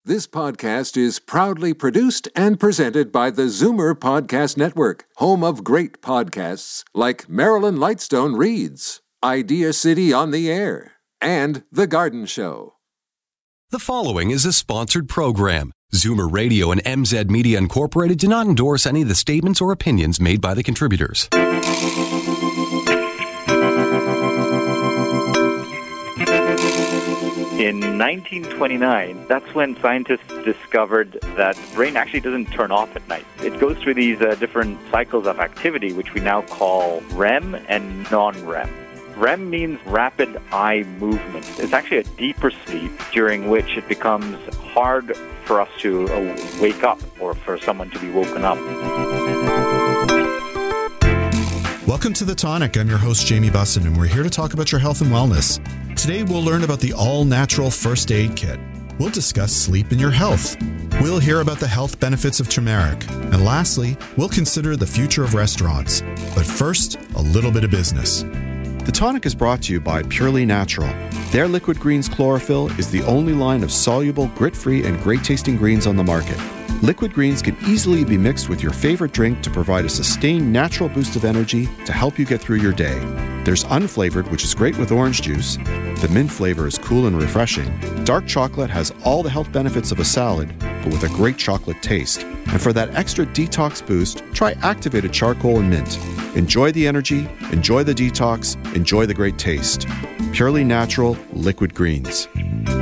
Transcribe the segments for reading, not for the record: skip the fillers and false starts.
This podcast is proudly produced and presented by the Zoomer Podcast Network, home of great podcasts like Marilyn Lightstone Reads, Idea City on the Air, and The Garden Show. The following is a sponsored program. Zoomer Radio and MZ Media Incorporated do not endorse any of the statements or opinions made by the contributors. In 1929, that's when scientists discovered that the brain actually doesn't turn off at night. It goes through these different cycles of activity, which we now call REM and non-REM. REM means rapid eye movement. It's actually a deeper sleep during which it becomes hard for us to wake up or for someone to be woken up. Welcome to The Tonic. I'm your host, Jamie Bussin, and we're here to talk about your health and wellness. Today, we'll learn about the all-natural first aid kit. We'll discuss sleep and your health. We'll hear about the health benefits of turmeric. And lastly, we'll consider the future of restaurants. But first, a little bit of business. The Tonic is brought to you by Purely Natural. Their Liquid Greens Chlorophyll is the only line of soluble, grit-free, and great-tasting greens on the market. Liquid greens can easily be mixed with your favorite drink to provide a sustained natural boost of energy to help you get through your day. There's unflavored, which is great with orange juice. The mint flavor is cool and refreshing. Dark chocolate has all the health benefits of a salad, but with a great chocolate taste. And for that extra detox boost, try activated charcoal and mint. Enjoy the energy, enjoy the detox, enjoy the great taste. Purely Natural Liquid Greens.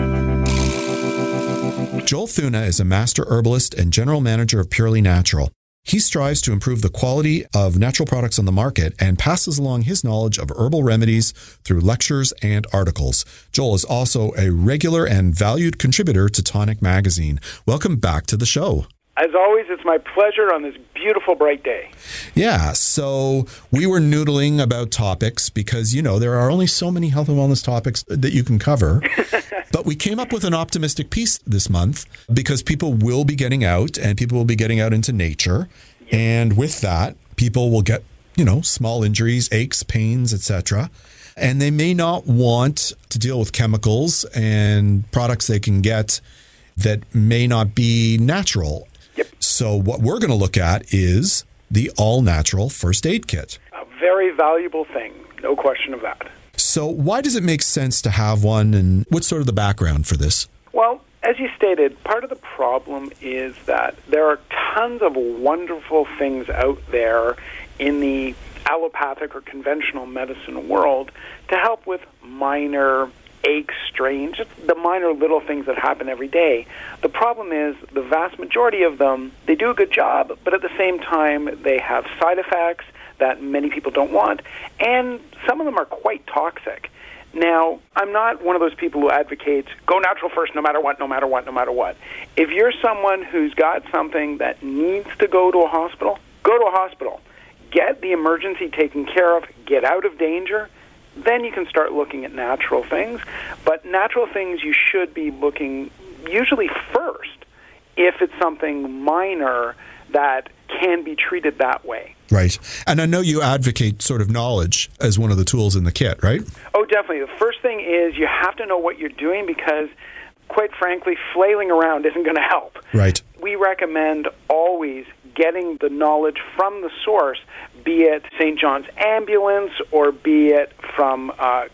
Joel Thuna is a master herbalist and general manager of Purely Natural. He strives to improve the quality of natural products on the market and passes along his knowledge of herbal remedies through lectures and articles. Joel is also a regular and valued contributor to Tonic Magazine. Welcome back to the show. As always, it's my pleasure on this beautiful, bright day. Yeah, so we were noodling about topics because, you know, there are only so many health and wellness topics that you can cover. But we came up with an optimistic piece this month because people will be getting out and people will be getting out into nature. And with that, people will get, you know, small injuries, aches, pains, etc. And they may not want to deal with chemicals and products they can get that may not be natural. Yep. So what we're going to look at is the all-natural first aid kit. A very valuable thing, no question of that. So why does it make sense to have one, and what's sort of the background for this? Well, as you stated, part of the problem is that there are tons of wonderful things out there in the allopathic or conventional medicine world to help with minor aches, strains, just the minor little things that happen every day. The problem is the vast majority of them, they do a good job, but at the same time they have side effects that many people don't want, and some of them are quite toxic. Now, I'm not one of those people who advocates go natural first no matter what, no matter what, no matter what. If you're someone who's got something that needs to go to a hospital, go to a hospital. Get the emergency taken care of, get out of danger, then you can start looking at natural things. But natural things you should be looking usually first if it's something minor that can be treated that way. Right. And I know you advocate sort of knowledge as one of the tools in the kit, right? Oh, definitely. The first thing is you have to know what you're doing because, quite frankly, flailing around isn't going to help. Right. We recommend always getting the knowledge from the source, be it St. John's Ambulance or be it from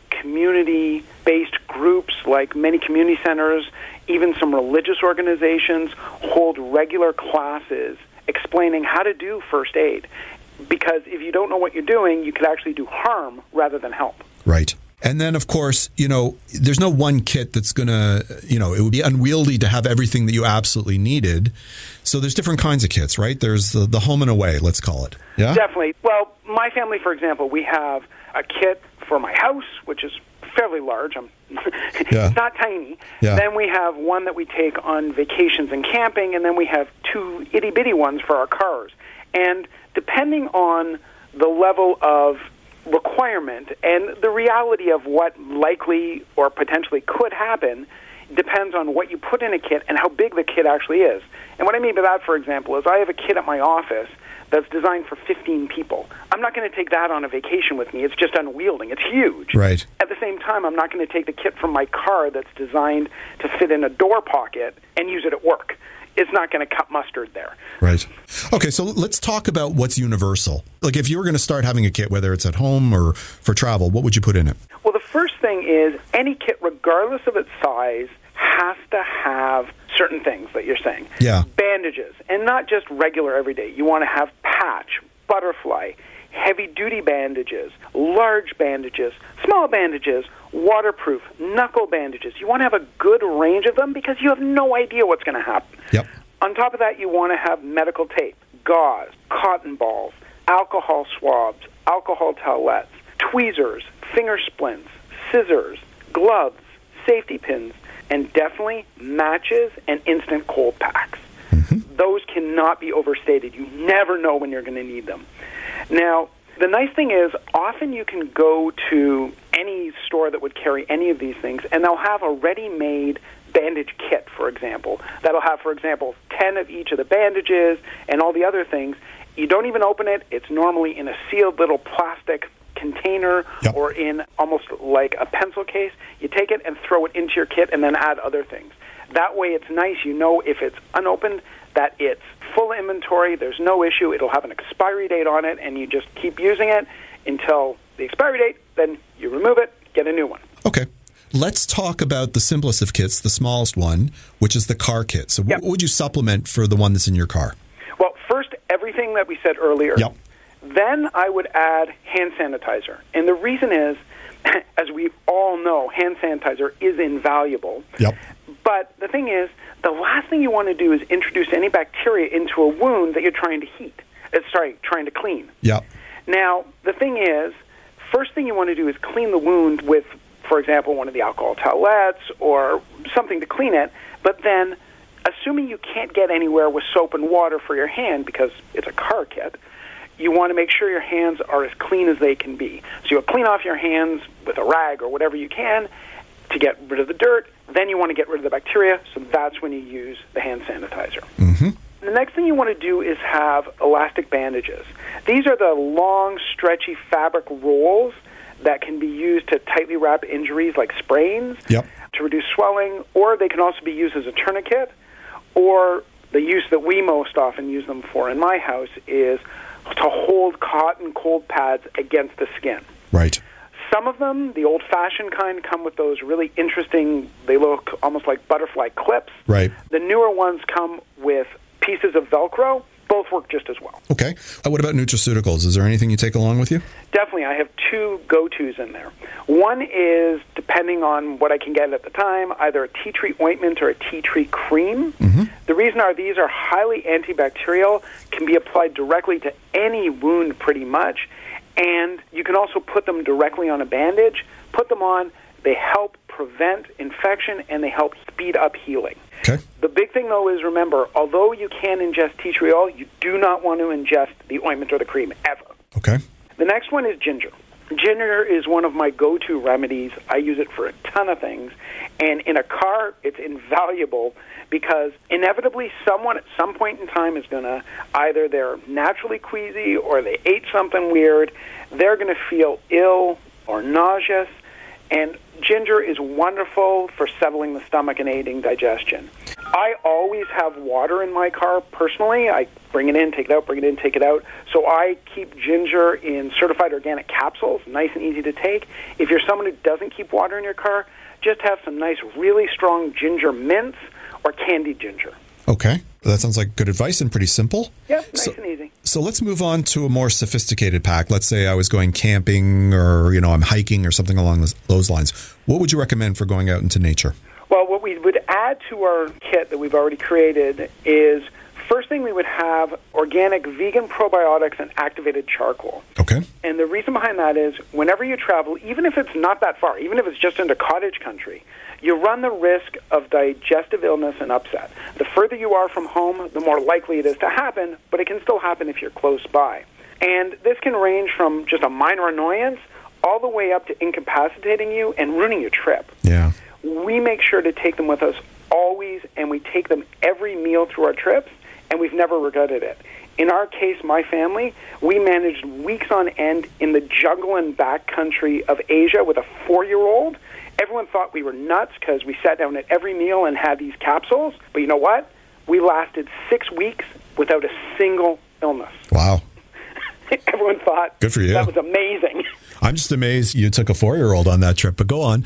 community-based groups like many community centers, even some religious organizations hold regular classes explaining how to do first aid. Because if you don't know what you're doing, you could actually do harm rather than help. Right. And then, of course, you know, there's no one kit that's going to, you know, it would be unwieldy to have everything that you absolutely needed. So there's different kinds of kits, right? There's the home and away, let's call it. Yeah? Definitely. Well, my family, for example, we have a kit for my house, which is fairly large. It's not tiny. Yeah. Then we have one that we take on vacations and camping, and then we have two itty-bitty ones for our cars. And depending on the level of requirement and the reality of what likely or potentially could happen depends on what you put in a kit and how big the kit actually is. And what I mean by that, for example, is I have a kit at my office that's designed for 15 people. I'm not going to take that on a vacation with me. It's just unwielding. It's huge. Right. At the same time, I'm not going to take the kit from my car that's designed to fit in a door pocket and use it at work. It's not going to cut mustard there. Right. Okay, so let's talk about what's universal. Like if you were going to start having a kit, whether it's at home or for travel, what would you put in it? Well, the first thing is any kit, regardless of its size, has to have certain things that you're saying. Yeah. Bandages, and not just regular everyday. You want to have patch, butterfly, heavy-duty bandages, large bandages, small bandages, waterproof, knuckle bandages. You want to have a good range of them because you have no idea what's going to happen. Yep. On top of that, you want to have medical tape, gauze, cotton balls, alcohol swabs, alcohol towelettes, tweezers, finger splints, scissors, gloves, safety pins, and definitely matches and instant cold packs. Mm-hmm. Those cannot be overstated. You never know when you're going to need them. Now, the nice thing is often you can go to any store that would carry any of these things, and they'll have a ready-made bandage kit, for example. That'll have, for example, 10 of each of the bandages and all the other things. You don't even open it. It's normally in a sealed little plastic container or in almost like a pencil case. You take it and throw it into your kit and then add other things. That way it's nice. You know if it's unopened that it's full inventory. There's no issue. It'll have an expiry date on it, and you just keep using it until the expiry date. Then you remove it, get a new one. Okay. Let's talk about the simplest of kits, the smallest one, which is the car kit. So what would you supplement for the one that's in your car? Well, first, everything that we said earlier. Yep. Then I would add hand sanitizer. And the reason is, as we all know, hand sanitizer is invaluable. Yep. But the thing is, the last thing you want to do is introduce any bacteria into a wound that you're trying to clean. Yep. Now, the thing is, first thing you want to do is clean the wound with, for example, one of the alcohol towelettes or something to clean it. But then, assuming you can't get anywhere with soap and water for your hand because it's a car kit, you want to make sure your hands are as clean as they can be. So you'll clean off your hands with a rag or whatever you can to get rid of the dirt. Then you want to get rid of the bacteria, so that's when you use the hand sanitizer. Mm-hmm. The next thing you want to do is have elastic bandages. These are the long, stretchy fabric rolls that can be used to tightly wrap injuries like sprains, to reduce swelling, or they can also be used as a tourniquet, or the use that we most often use them for in my house is to hold cotton cold pads against the skin. Right. Some of them, the old-fashioned kind, come with those really interesting, they look almost like butterfly clips. Right. The newer ones come with pieces of Velcro. Both work just as well. Okay. What about nutraceuticals? Is there anything you take along with you? Definitely. I have two go-tos in there. One is, depending on what I can get at the time, either a tea tree ointment or a tea tree cream. Mm-hmm. The reason are these are highly antibacterial, can be applied directly to any wound pretty much, and you can also put them directly on a bandage. Put them on. They help prevent infection, and they help speed up healing. Okay. The big thing, though, is remember, although you can ingest tea tree oil, you do not want to ingest the ointment or the cream, ever. Okay. The next one is ginger. Ginger is one of my go-to remedies. I use it for a ton of things. And in a car, it's invaluable because inevitably someone at some point in time is going to, either they're naturally queasy or they ate something weird, they're going to feel ill or nauseous. And ginger is wonderful for settling the stomach and aiding digestion. I always have water in my car personally. I bring it in, take it out, bring it in, take it out. So I keep ginger in certified organic capsules, nice and easy to take. If you're someone who doesn't keep water in your car, just have some nice, really strong ginger mints or candied ginger. Okay. That sounds like good advice and pretty simple. Yeah, nice and easy. So let's move on to a more sophisticated pack. Let's say I was going camping or, I'm hiking or something along those lines. What would you recommend for going out into nature? Well, what we would add to our kit that we've already created is, first thing we would have organic vegan probiotics and activated charcoal. Okay. And the reason behind that is whenever you travel, even if it's not that far, even if it's just into cottage country, you run the risk of digestive illness and upset. The further you are from home, the more likely it is to happen, but it can still happen if you're close by. And this can range from just a minor annoyance all the way up to incapacitating you and ruining your trip. Yeah. We make sure to take them with us always, and we take them every meal through our trips, and we've never regretted it. In our case, my family, we managed weeks on end in the jungle and backcountry of Asia with a 4-year-old. Everyone thought we were nuts because we sat down at every meal and had these capsules. But you know what? We lasted 6 weeks without a single illness. Wow. Everyone thought good for you. That was amazing. I'm just amazed you took a 4-year-old on that trip, but go on.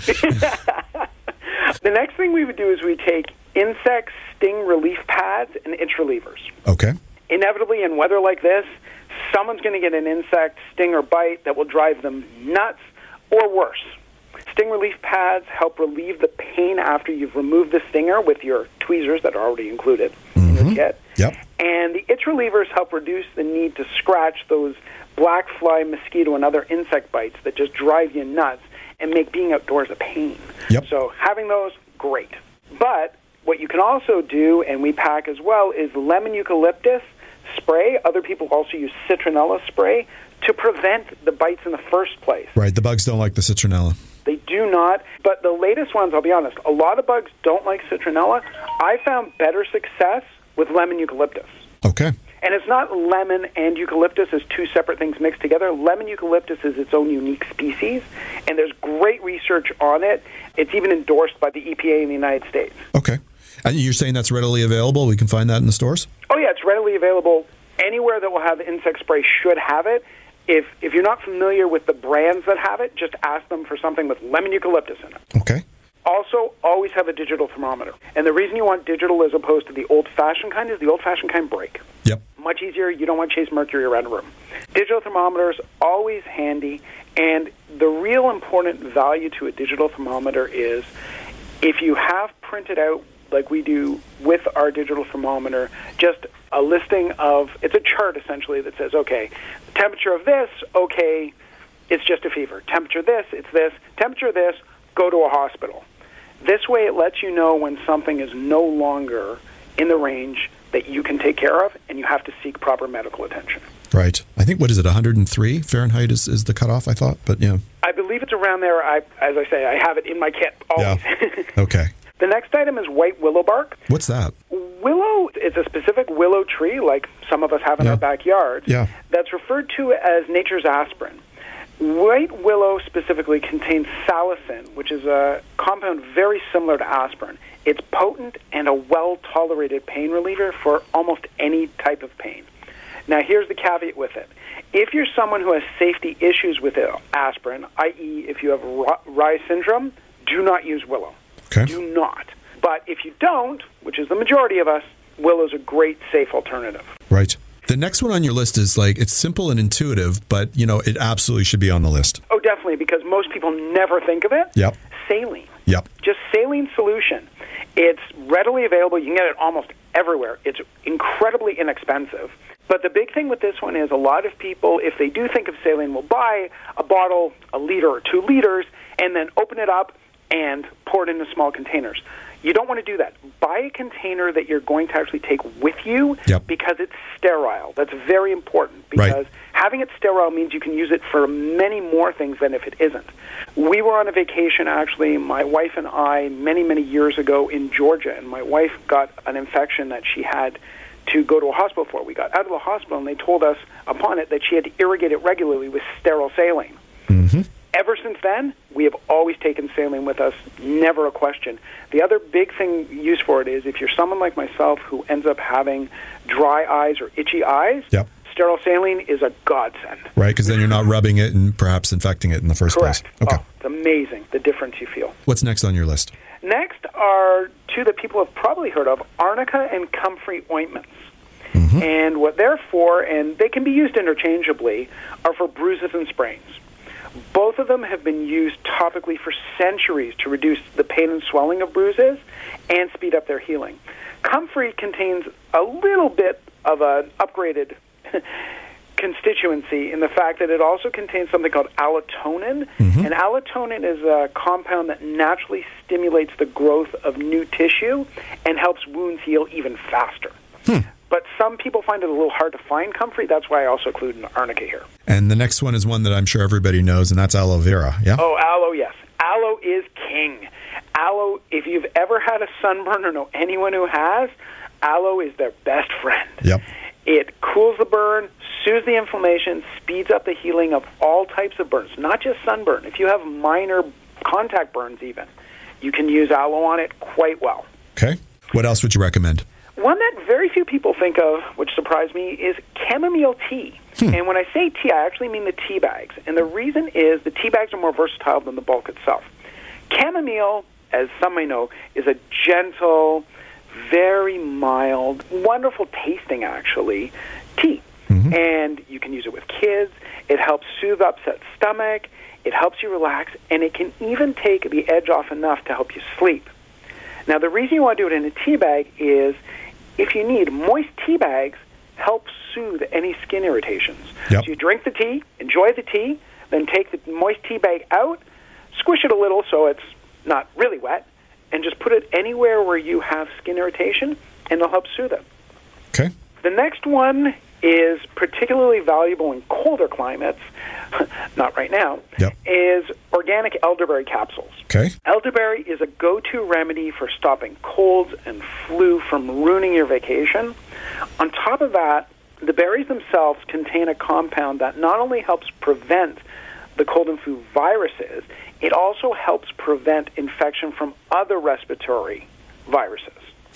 The next thing we would do is we take insect sting relief pads and itch relievers. Okay. Inevitably, in weather like this, someone's going to get an insect sting or bite that will drive them nuts or worse. Sting relief pads help relieve the pain after you've removed the stinger with your tweezers that are already included in your kit. Yep. And the itch relievers help reduce the need to scratch those black fly, mosquito, and other insect bites that just drive you nuts and make being outdoors a pain. Yep. So having those, great. But what you can also do, and we pack as well, is lemon eucalyptus spray. Other people also use citronella spray to prevent the bites in the first place. Right, the bugs don't like the citronella. They do not, but the latest ones, I'll be honest, a lot of bugs don't like citronella. I found better success with lemon eucalyptus. Okay. And it's not lemon and eucalyptus as two separate things mixed together. Lemon eucalyptus is its own unique species, and there's great research on it. It's even endorsed by the EPA in the United States. Okay. And you're saying that's readily available? We can find that in the stores? Oh, yeah, it's readily available. Anywhere that will have insect spray should have it. If you're not familiar with the brands that have it, just ask them for something with lemon eucalyptus in it. Okay. Also, always have a digital thermometer. And the reason you want digital as opposed to the old-fashioned kind is the old-fashioned kind break. Yep. Much easier. You don't want to chase mercury around a room. Digital thermometers, always handy. And the real important value to a digital thermometer is if you have printed out, like we do with our digital thermometer, just a listing of, it's a chart essentially that says, okay, temperature of this, okay, it's just a fever. Temperature this, it's this. Temperature this, go to a hospital. This way it lets you know when something is no longer in the range that you can take care of and you have to seek proper medical attention. Right. I think, 103 Fahrenheit is the cutoff, I thought, but yeah. I believe it's around there. As I say, I have it in my kit always. Yeah. Okay. The next item is white willow bark. What's that? Willow is a specific willow tree, like some of us have in our backyard, that's referred to as nature's aspirin. White willow specifically contains salicin, which is a compound very similar to aspirin. It's potent and a well-tolerated pain reliever for almost any type of pain. Now, here's the caveat with it. If you're someone who has safety issues with aspirin, i.e. if you have Reye syndrome, do not use willow. Okay. Do not. But if you don't, which is the majority of us, willow's a great, safe alternative. Right. The next one on your list is it's simple and intuitive, but, it absolutely should be on the list. Oh, definitely, because most people never think of it. Yep. Saline. Yep. Just saline solution. It's readily available. You can get it almost everywhere. It's incredibly inexpensive. But the big thing with this one is a lot of people, if they do think of saline, will buy a bottle, a liter or 2 liters, and then open it up and pour it into small containers. You don't want to do that. Buy a container that you're going to actually take with you because it's sterile. That's very important because having it sterile means you can use it for many more things than if it isn't. We were on a vacation, actually, my wife and I, many, many years ago in Georgia, and my wife got an infection that she had to go to a hospital for. We got out of the hospital, and they told us upon it that she had to irrigate it regularly with sterile saline. Mm-hmm. Ever since then, we have always taken saline with us, never a question. The other big thing used for it is if you're someone like myself who ends up having dry eyes or itchy eyes, sterile saline is a godsend. Right, because then you're not rubbing it and perhaps infecting it in the first place. Okay. Oh, it's amazing, the difference you feel. What's next on your list? Next are two that people have probably heard of, arnica and comfrey ointments. Mm-hmm. And what they're for, and they can be used interchangeably, are for bruises and sprains. Both of them have been used topically for centuries to reduce the pain and swelling of bruises and speed up their healing. Comfrey contains a little bit of an upgraded constituency in the fact that it also contains something called allotonin. Mm-hmm. And allotonin is a compound that naturally stimulates the growth of new tissue and helps wounds heal even faster. But some people find it a little hard to find comfrey. That's why I also include an arnica here. And the next one is one that I'm sure everybody knows, and that's aloe vera, yeah? Oh, aloe, yes. Aloe is king. Aloe, if you've ever had a sunburn or know anyone who has, aloe is their best friend. Yep. It cools the burn, soothes the inflammation, speeds up the healing of all types of burns, not just sunburn. If you have minor contact burns even, you can use aloe on it quite well. Okay. What else would you recommend? One that very few people think of, which surprised me, is chamomile tea. And when I say tea, I actually mean the tea bags. And the reason is the tea bags are more versatile than the bulk itself. Chamomile, as some may know, is a gentle, very mild, wonderful tasting, actually, tea. And you can use it with kids. It helps soothe upset stomach. It helps you relax. And it can even take the edge off enough to help you sleep. Now, the reason you want to do it in a tea bag is if you need, moist tea bags help soothe any skin irritations. Yep. So you drink the tea, enjoy the tea, then take the moist tea bag out, squish it a little so it's not really wet, and just put it anywhere where you have skin irritation, and it'll help soothe it. Okay. The next one is particularly valuable in colder climates, not right now, is organic elderberry capsules. Okay. Elderberry is a go-to remedy for stopping colds and flu from ruining your vacation. On top of that, the berries themselves contain a compound that not only helps prevent the cold and flu viruses, it also helps prevent infection from other respiratory viruses.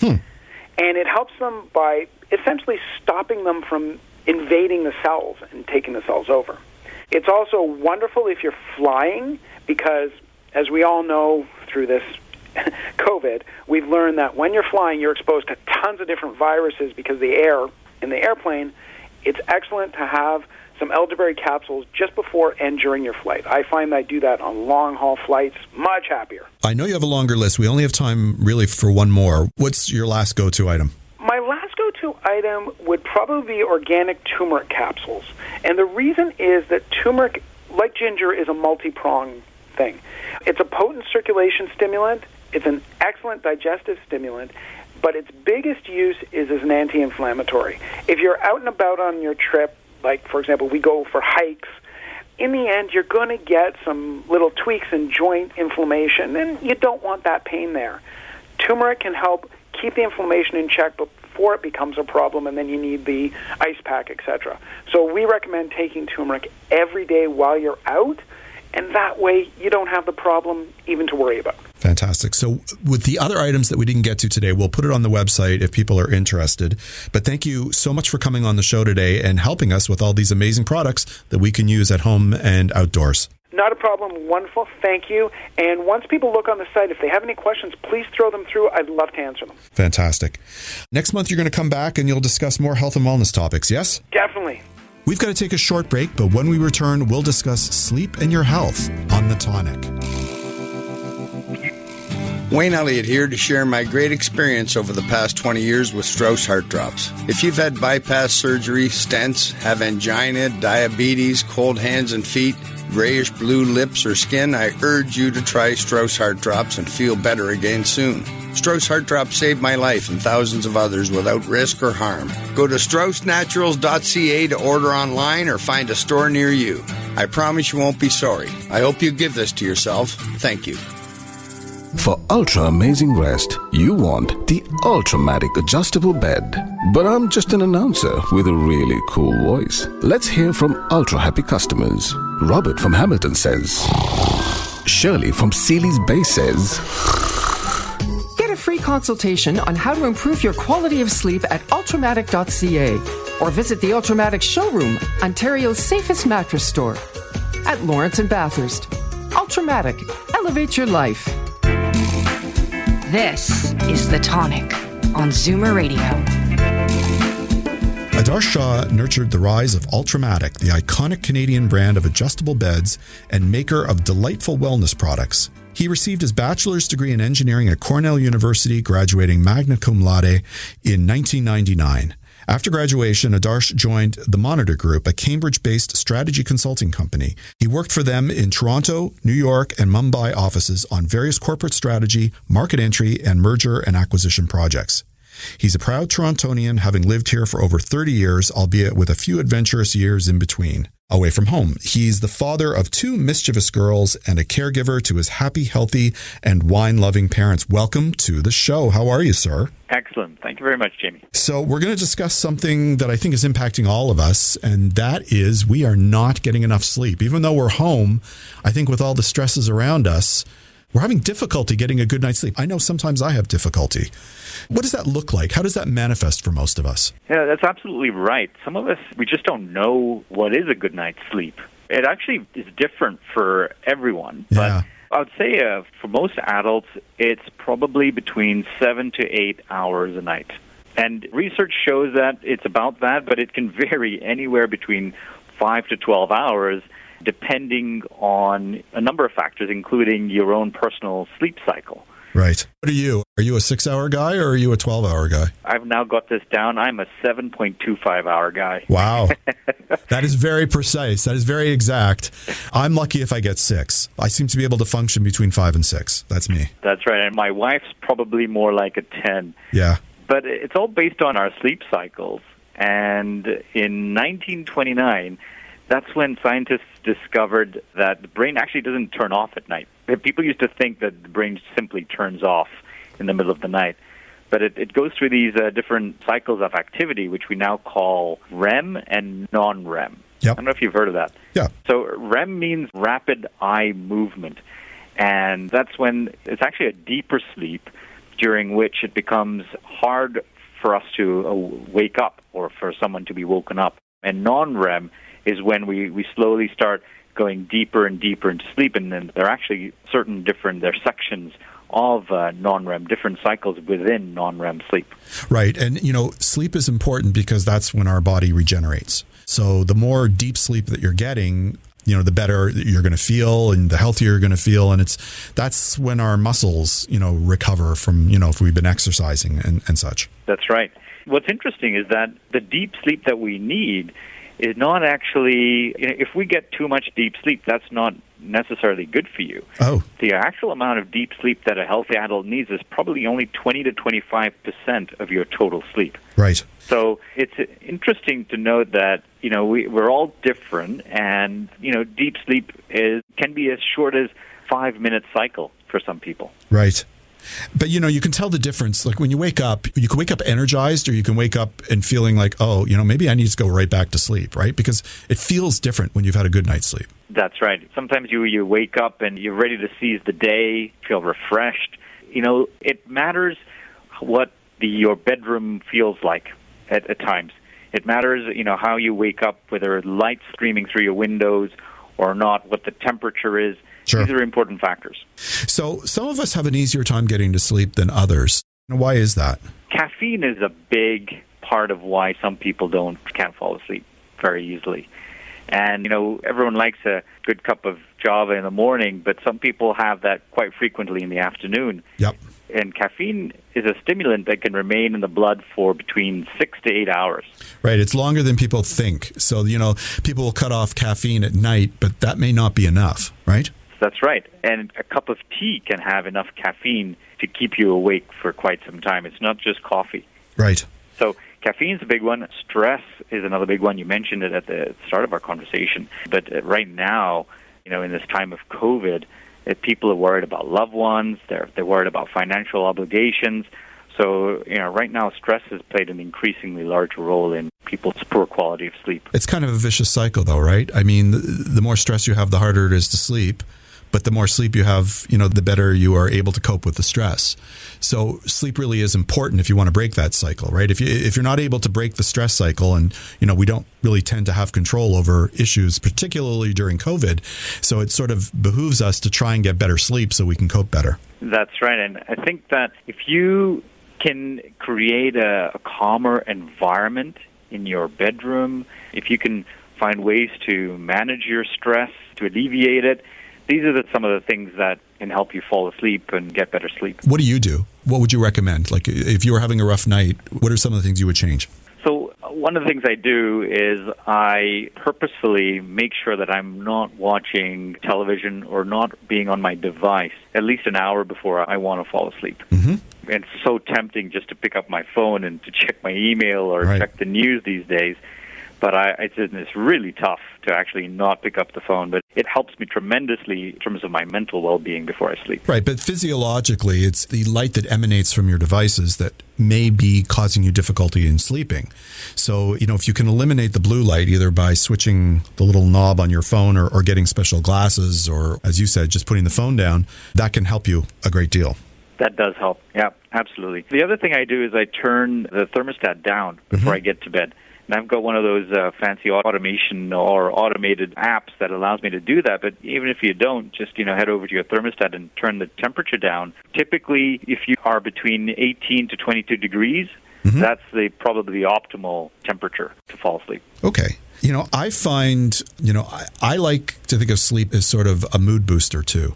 And it helps them by essentially stopping them from invading the cells and taking the cells over. It's also wonderful if you're flying because, as we all know through this COVID, we've learned that when you're flying, you're exposed to tons of different viruses because the air in the airplane. It's excellent to have some elderberry capsules just before and during your flight. I find that I do that on long-haul flights, much happier. I know you have a longer list. We only have time really for one more. What's your last go-to item? My last go-to item would probably be organic turmeric capsules. And the reason is that turmeric, like ginger, is a multi-pronged thing. It's a potent circulation stimulant. It's an excellent digestive stimulant. But its biggest use is as an anti-inflammatory. If you're out and about on your trip, like, for example, we go for hikes, in the end, you're going to get some little tweaks in joint inflammation, and you don't want that pain there. Turmeric can help keep the inflammation in check before it becomes a problem, and then you need the ice pack, etc. So we recommend taking turmeric every day while you're out, and that way you don't have the problem even to worry about. Fantastic. So with the other items that we didn't get to today, we'll put it on the website if people are interested. But thank you so much for coming on the show today and helping us with all these amazing products that we can use at home and outdoors. Not a problem. Wonderful. Thank you. And once people look on the site, if they have any questions, please throw them through. I'd love to answer them. Fantastic. Next month, you're going to come back and you'll discuss more health and wellness topics, yes? Definitely. We've got to take a short break, but when we return, we'll discuss sleep and your health on The Tonic. Wayne Elliott here to share my great experience over the past 20 years with Strauss Heart Drops. If you've had bypass surgery, stents, have angina, diabetes, cold hands and feet, grayish blue lips or skin, I urge you to try Strauss Heart Drops and feel better again soon. Strauss Heart Drops saved my life and thousands of others without risk or harm. Go to StraussNaturals.ca to order online or find a store near you. I promise you won't be sorry. I hope you give this to yourself. Thank you. For ultra amazing rest, you want the Ultramatic adjustable bed. But I'm just an announcer with a really cool voice. Let's hear from ultra happy customers. Robert from Hamilton says. Shirley from Sealy's Bay says. Get a free consultation on how to improve your quality of sleep at ultramatic.ca or visit the Ultramatic showroom, Ontario's safest mattress store. At Lawrence and Bathurst. Ultramatic. Elevate your life. This is The Tonic on Zoomer Radio. Adar Shah nurtured the rise of Ultramatic, the iconic Canadian brand of adjustable beds and maker of delightful wellness products. He received his bachelor's degree in engineering at Cornell University, graduating magna cum laude in 1999. After graduation, Adarsh joined the Monitor Group, a Cambridge-based strategy consulting company. He worked for them in Toronto, New York, and Mumbai offices on various corporate strategy, market entry, and merger and acquisition projects. He's a proud Torontonian, having lived here for over 30 years, albeit with a few adventurous years in between. away from home. He's the father of 2 mischievous girls and a caregiver to his happy, healthy, and wine-loving parents. Welcome to the show. How are you, sir? Excellent. Thank you very much, Jamie. So we're going to discuss something that I think is impacting all of us, and that is we are not getting enough sleep. Even though we're home, I think with all the stresses around us, we're having difficulty getting a good night's sleep. I know sometimes I have difficulty. What does that look like? How does that manifest for most of us? Yeah, that's absolutely right. Some of us, we just don't know what is a good night's sleep. It actually is different for everyone. Yeah. But I would say for most adults, it's probably between 7 to 8 hours a night. And research shows that it's about that, but it can vary anywhere between 5 to 12 hours, depending on a number of factors, including your own personal sleep cycle. Right. What are you? Are you a 6-hour guy or are you a 12-hour guy? I've now got this down. I'm a 7.25-hour guy. Wow. That is very precise. That is very exact. I'm lucky if I get 6. I seem to be able to function between 5 and 6. That's me. That's right. And my wife's probably more like a 10. Yeah. But it's all based on our sleep cycles. And in 1929, that's when scientists discovered that the brain actually doesn't turn off at night. People used to think that the brain simply turns off in the middle of the night. But it goes through these different cycles of activity, which we now call REM and non-REM. Yep. I don't know if you've heard of that. Yeah. So REM means rapid eye movement. And that's when it's actually a deeper sleep during which it becomes hard for us to wake up or for someone to be woken up. And non-REM is when we slowly start going deeper and deeper into sleep, and then there are actually there are sections of non-REM, different cycles within non-REM sleep. Right, and sleep is important because that's when our body regenerates. So the more deep sleep that you're getting, the better you're going to feel and the healthier you're going to feel, and that's when our muscles, recover from, if we've been exercising and such. That's right. What's interesting is that the deep sleep that we need is not actually, if we get too much deep sleep, that's not necessarily good for you. Oh. The actual amount of deep sleep that a healthy adult needs is probably only 20 to 25% of your total sleep. Right. So it's interesting to note that, we're all different, and, deep sleep can be as short as 5-minute cycle for some people. Right. But, you can tell the difference. Like when you wake up, you can wake up energized or you can wake up and feeling like, oh, maybe I need to go right back to sleep, right? Because it feels different when you've had a good night's sleep. That's right. Sometimes you wake up and you're ready to seize the day, feel refreshed. It matters what your bedroom feels like at times. It matters, how you wake up, whether light's streaming through your windows or not, what the temperature is. Sure. These are important factors. So some of us have an easier time getting to sleep than others. Why is that? Caffeine is a big part of why some people can't fall asleep very easily. And, everyone likes a good cup of Java in the morning, but some people have that quite frequently in the afternoon. Yep. And caffeine is a stimulant that can remain in the blood for between 6 to 8 hours. Right. It's longer than people think. So, people will cut off caffeine at night, but that may not be enough, right? That's right. And a cup of tea can have enough caffeine to keep you awake for quite some time. It's not just coffee. Right. So caffeine's a big one. Stress is another big one. You mentioned it at the start of our conversation. But right now, in this time of COVID, people are worried about loved ones. They're worried about financial obligations. So, right now, stress has played an increasingly large role in people's poor quality of sleep. It's kind of a vicious cycle, though, right? I mean, the more stress you have, the harder it is to sleep. But the more sleep you have, the better you are able to cope with the stress. So sleep really is important if you want to break that cycle, right? If you're not able to break the stress cycle, and, we don't really tend to have control over issues, particularly during COVID. So it sort of behooves us to try and get better sleep so we can cope better. That's right. And I think that if you can create a calmer environment in your bedroom, if you can find ways to manage your stress, to alleviate it, these are some of the things that can help you fall asleep and get better sleep. What do you do? What would you recommend? Like, if you were having a rough night, what are some of the things you would change? So one of the things I do is I purposefully make sure that I'm not watching television or not being on my device at least an hour before I want to fall asleep. Mm-hmm. And it's so tempting just to pick up my phone and to check my email or right. check the news these days. But it's really tough to actually not pick up the phone. But it helps me tremendously in terms of my mental well-being before I sleep. Right, but physiologically, it's the light that emanates from your devices that may be causing you difficulty in sleeping. So, if you can eliminate the blue light, either by switching the little knob on your phone or getting special glasses, or, as you said, just putting the phone down, that can help you a great deal. That does help. Yeah, absolutely. The other thing I do is I turn the thermostat down before I get to bed. And I've got one of those fancy automation or automated apps that allows me to do that. But even if you don't, just head over to your thermostat and turn the temperature down. Typically, if you are between 18 to 22 degrees, that's probably the optimal temperature to fall asleep. Okay. I find, I like to think of sleep as sort of a mood booster too.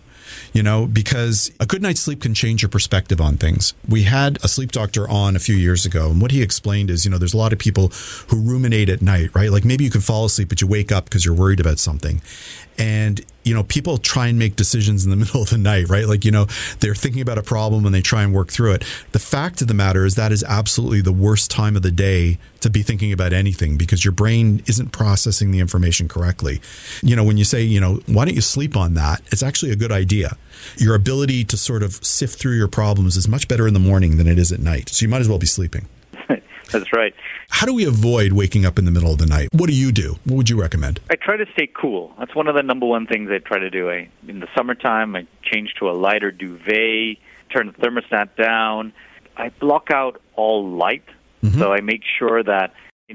Because a good night's sleep can change your perspective on things. We had a sleep doctor on a few years ago, and what he explained is, there's a lot of people who ruminate at night, right? Like maybe you can fall asleep, but you wake up because you're worried about something. And, people try and make decisions in the middle of the night, right? Like, they're thinking about a problem and they try and work through it. The fact of the matter is that is absolutely the worst time of the day to be thinking about anything because your brain isn't processing the information correctly. When you say, why don't you sleep on that? It's actually a good idea. Your ability to sort of sift through your problems is much better in the morning than it is at night. So you might as well be sleeping. That's right. How do we avoid waking up in the middle of the night? What do you do? What would you recommend? I try to stay cool. That's one of the number one things I try to do. In the summertime, I change to a lighter duvet, turn the thermostat down. I block out all light. So I make sure that,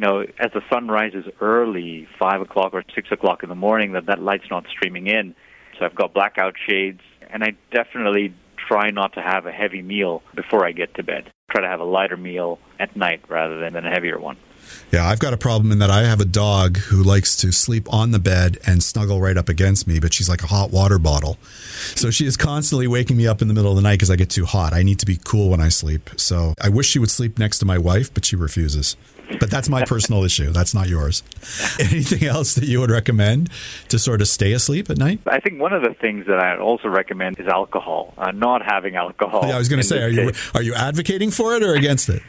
as the sun rises early, 5 o'clock or 6 o'clock in the morning, that light's not streaming in. So I've got blackout shades, and I definitely try not to have a heavy meal before I get to bed. Try to have a lighter meal at night rather than a heavier one. Yeah, I've got a problem in that I have a dog who likes to sleep on the bed and snuggle right up against me, but she's like a hot water bottle. So she is constantly waking me up in the middle of the night because I get too hot. I need to be cool when I sleep. So I wish she would sleep next to my wife, but she refuses. But that's my personal issue. That's not yours. Anything else that you would recommend to sort of stay asleep at night? I think one of the things that I'd also recommend is alcohol, not having alcohol. Yeah, I was going to say, are you advocating for it or against it?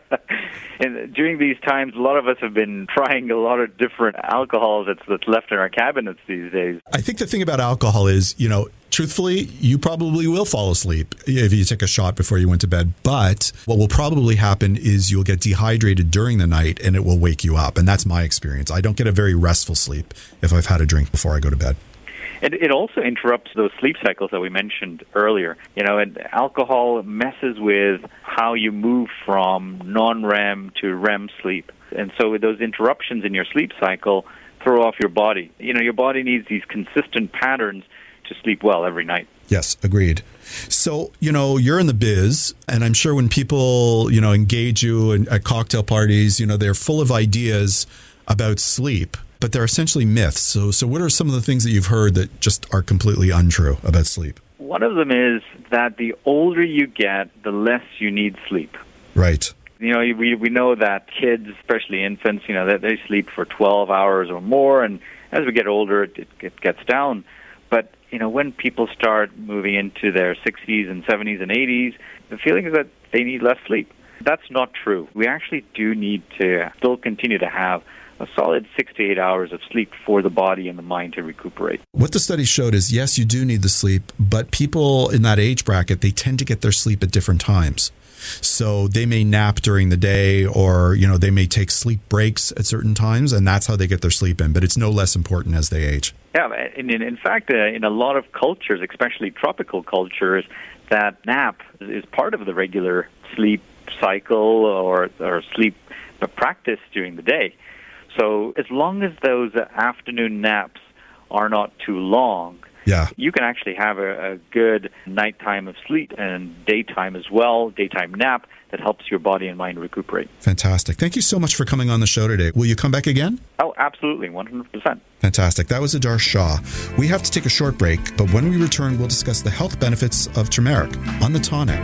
And during these times, a lot of us have been trying a lot of different alcohols that's left in our cabinets these days. I think the thing about alcohol is, truthfully, you probably will fall asleep if you take a shot before you went to bed. But what will probably happen is you'll get dehydrated during the night and it will wake you up. And that's my experience. I don't get a very restful sleep if I've had a drink before I go to bed. It also interrupts those sleep cycles that we mentioned earlier. And alcohol messes with how you move from non-REM to REM sleep. And so with those interruptions in your sleep cycle, throw off your body. Your body needs these consistent patterns to sleep well every night. Yes, agreed. So, you're in the biz, and I'm sure when people, engage you at cocktail parties, they're full of ideas about sleep, but they're essentially myths. So what are some of the things that you've heard that just are completely untrue about sleep? One of them is that the older you get, the less you need sleep. Right. We know that kids, especially infants, that they sleep for 12 hours or more, and as we get older, it gets down. But, when people start moving into their 60s and 70s and 80s, the feeling is that they need less sleep. That's not true. We actually do need to still continue to have a solid 6 to 8 hours of sleep for the body and the mind to recuperate. What the study showed is, yes, you do need the sleep, but people in that age bracket, they tend to get their sleep at different times. So they may nap during the day or, they may take sleep breaks at certain times, and that's how they get their sleep in. But it's no less important as they age. Yeah, and in fact, in a lot of cultures, especially tropical cultures, that nap is part of the regular sleep cycle or sleep practice during the day. So as long as those afternoon naps are not too long, you can actually have a good nighttime of sleep and daytime as well, daytime nap that helps your body and mind recuperate. Fantastic. Thank you so much for coming on the show today. Will you come back again? Oh, absolutely, 100%. Fantastic. That was Adar Shah. We have to take a short break, but when we return, we'll discuss the health benefits of turmeric on The Tonic.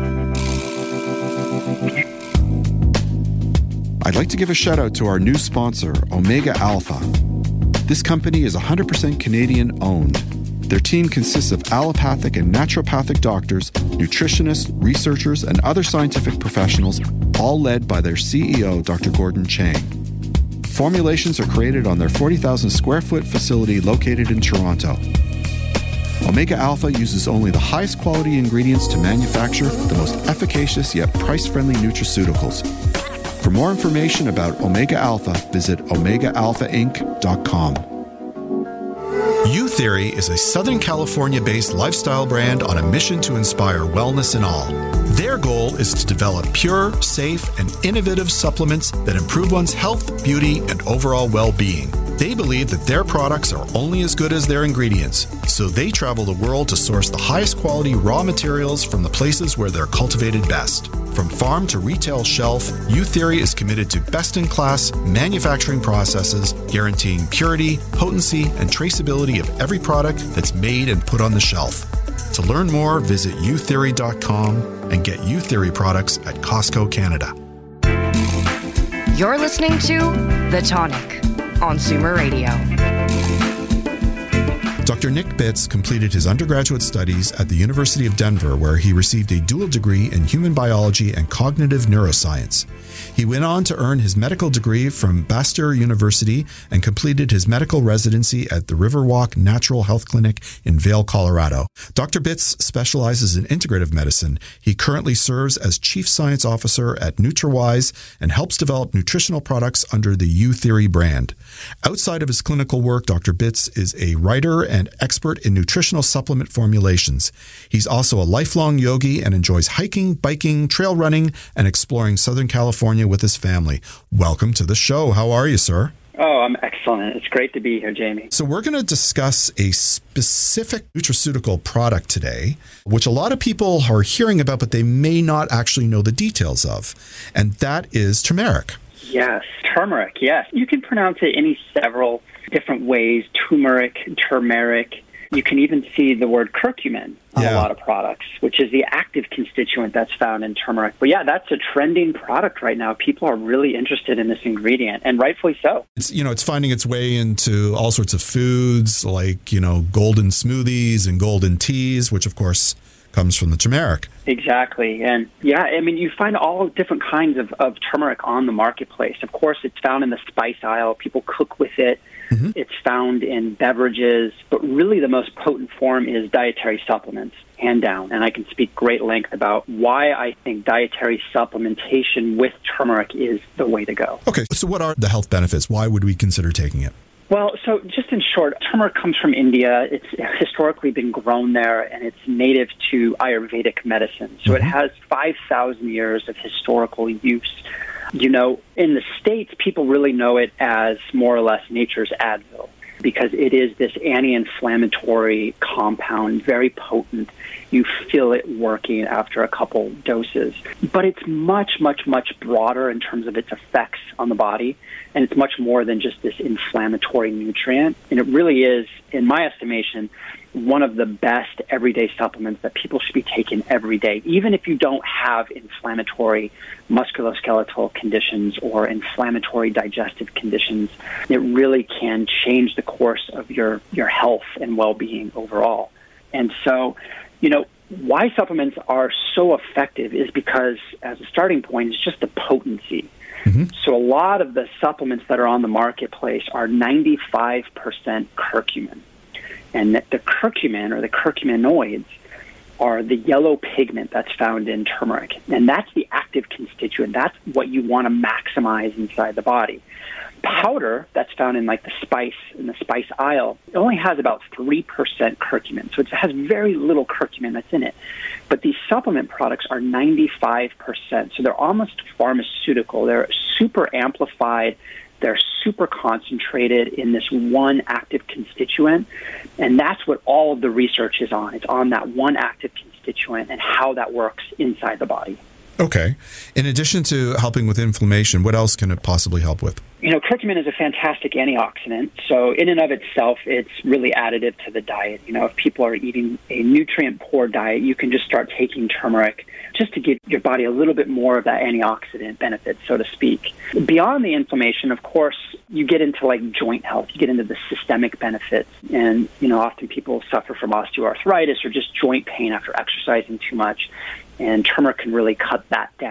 I'd like to give a shout out to our new sponsor, Omega Alpha. This company is 100% Canadian owned. Their team consists of allopathic and naturopathic doctors, nutritionists, researchers, and other scientific professionals, all led by their CEO, Dr. Gordon Chang. Formulations are created on their 40,000 square foot facility located in Toronto. Omega Alpha uses only the highest quality ingredients to manufacture the most efficacious yet price-friendly nutraceuticals. For more information about Omega Alpha, visit OmegaAlphaInc.com. Youtheory is a Southern California-based lifestyle brand on a mission to inspire wellness in all. Their goal is to develop pure, safe, and innovative supplements that improve one's health, beauty, and overall well-being. They believe that their products are only as good as their ingredients, so they travel the world to source the highest quality raw materials from the places where they're cultivated best. From farm to retail shelf, Youtheory is committed to best-in-class manufacturing processes, guaranteeing purity, potency, and traceability of every product that's made and put on the shelf. To learn more, visit youtheory.com and get Youtheory products at Costco Canada. You're listening to The Tonic on Zoomer Radio. Dr. Nick Bitts completed his undergraduate studies at the University of Denver, where he received a dual degree in human biology and cognitive neuroscience. He went on to earn his medical degree from Bastyr University and completed his medical residency at the Riverwalk Natural Health Clinic in Vail, Colorado. Dr. Bitts specializes in integrative medicine. He currently serves as Chief Science Officer at NutraWise and helps develop nutritional products under the Youtheory brand. Outside of his clinical work, Dr. Bitts is a writer and expert in nutritional supplement formulations. He's also a lifelong yogi and enjoys hiking, biking, trail running, and exploring Southern California with his family. Welcome to the show. How are you, sir? Oh, I'm excellent. It's great to be here, Jamie. So we're going to discuss a specific nutraceutical product today, which a lot of people are hearing about, but they may not actually know the details of, and that is turmeric. Yes, turmeric, yes. You can pronounce it any several different ways, turmeric, turmeric. You can even see the word curcumin on a lot of products, which is the active constituent that's found in turmeric. But yeah, that's a trending product right now. People are really interested in this ingredient, and rightfully so. It's finding its way into all sorts of foods like, golden smoothies and golden teas, which of course comes from the turmeric. Exactly. And yeah, I mean, you find all different kinds of turmeric on the marketplace. Of course, it's found in the spice aisle. People cook with it. Mm-hmm. It's found in beverages, but really the most potent form is dietary supplements, hand down. And I can speak great length about why I think dietary supplementation with turmeric is the way to go. Okay, so what are the health benefits? Why would we consider taking it? Well, so just in short, turmeric comes from India. It's historically been grown there, and it's native to Ayurvedic medicine. So it has 5,000 years of historical use. In the States, people really know it as more or less nature's Advil because it is this anti-inflammatory compound, very potent. You feel it working after a couple doses. But it's much, much, much broader in terms of its effects on the body, and it's much more than just this inflammatory nutrient. And it really is, in my estimation, one of the best everyday supplements that people should be taking every day, even if you don't have inflammatory musculoskeletal conditions or inflammatory digestive conditions. It really can change the course of your health and well-being overall. And so, why supplements are so effective is because, as a starting point, it's just the potency. Mm-hmm. So a lot of the supplements that are on the marketplace are 95% curcumin. And the curcumin or the curcuminoids are the yellow pigment that's found in turmeric. And that's the active constituent. That's what you want to maximize inside the body. Powder that's found in the spice aisle, it only has about 3% curcumin. So it has very little curcumin that's in it. But these supplement products are 95%. So they're almost pharmaceutical. They're super amplified. They're super concentrated in this one active constituent, and that's what all of the research is on. It's on that one active constituent and how that works inside the body. Okay. In addition to helping with inflammation, what else can it possibly help with? Curcumin is a fantastic antioxidant. So in and of itself, it's really additive to the diet. If people are eating a nutrient-poor diet, you can just start taking turmeric just to give your body a little bit more of that antioxidant benefit, so to speak. Beyond the inflammation, of course, you get into joint health. You get into the systemic benefits. And, often people suffer from osteoarthritis or just joint pain after exercising too much. And turmeric can really cut that down.